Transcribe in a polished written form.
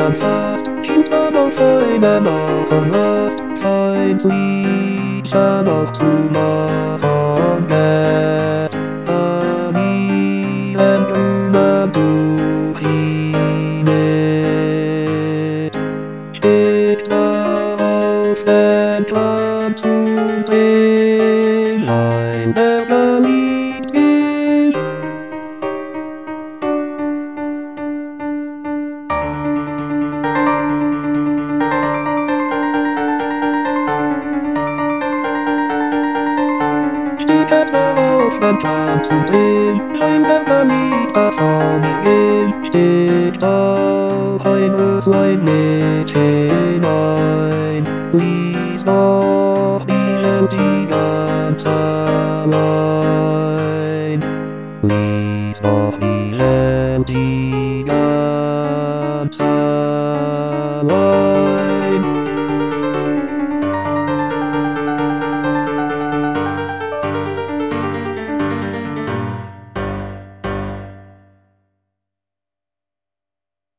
stand fast, hinter noch einen Abendrast, fein sicher noch zu machen. Familien grüner Buchine steht auf den Plan zu bringen, ein Bergerlied gilt. Steht auf den Plan zu bringen, ein Bergerlied davon gehen, steht auch eines ein Mädchen ein, ließ noch die Melodie ganz allein, ließ noch die Melodie